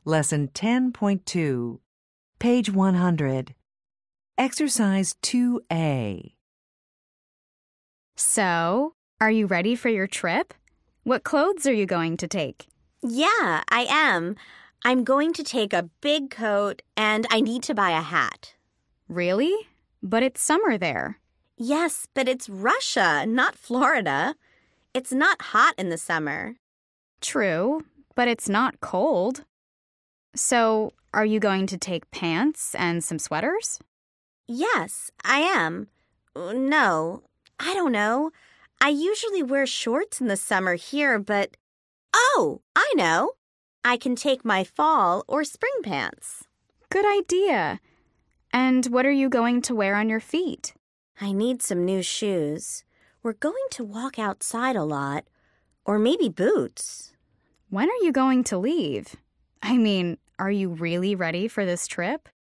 Lesson 10.2, page 100. Exercise 2A. So, are you ready for your trip? What clothes are you going to take? Yeah, I am. I'm going to take a big coat and I need to buy a hat. Really? But it's summer there. Yes, but it's Russia, not Florida. It's not hot in the summer. True, but it's not cold. So, are you going to take pants and some sweaters? Yes, I am. No, I don't know. I usually wear shorts in the summer here, but... Oh, I know. I can take my fall or spring pants. Good idea. And what are you going to wear on your feet? I need some new shoes. We're going to walk outside a lot. Or maybe boots. When are you going to leave? I mean, are you really ready for this trip?